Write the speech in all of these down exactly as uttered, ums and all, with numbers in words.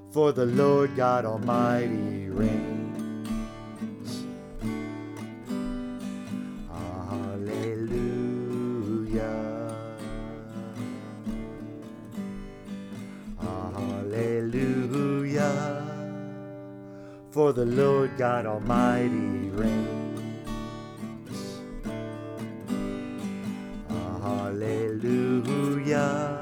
for the Lord God Almighty reigns. Hallelujah. Hallelujah. For the Lord God Almighty reigns. Hallelujah.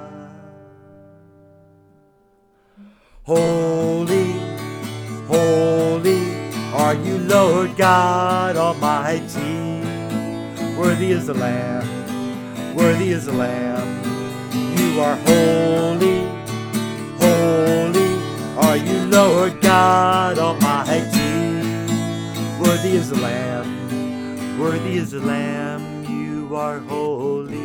Holy, holy are you, Lord God Almighty. Worthy is the Lamb, worthy is the Lamb. You are holy, holy are you, Lord God Almighty. Worthy is the Lamb, worthy is the Lamb. You are holy.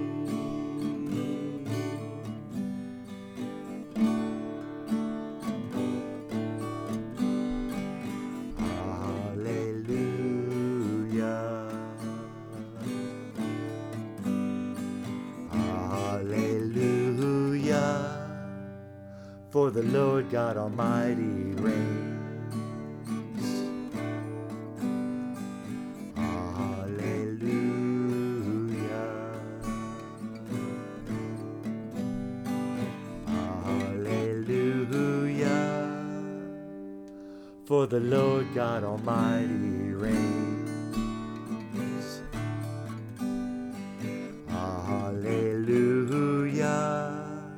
Hallelujah. Hallelujah. For the Lord God Almighty reigns. Hallelujah. Hallelujah. For the Lord God Almighty reigns. Hallelujah.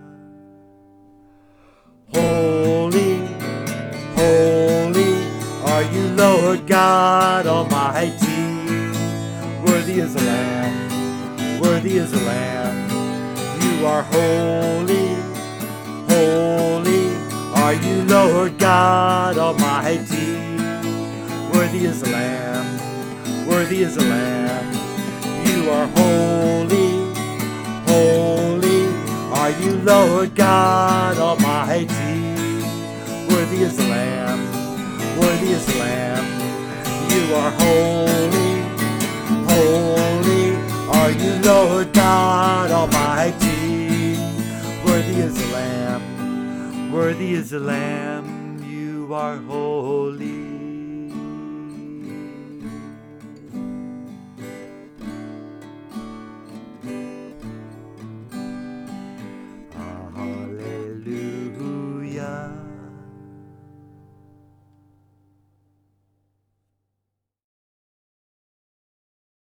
Holy, holy are you, Lord God Almighty. Worthy is the Lamb, worthy is the Lamb. You are holy, holy are you, Lord God Almighty. Worthy is the Lamb, worthy is the Lamb. You are holy, holy are you, Lord God Almighty. Worthy is the Lamb, worthy is the Lamb. You are holy, holy are you, Lord God Almighty. Worthy is the Lamb, worthy is the Lamb. You are holy.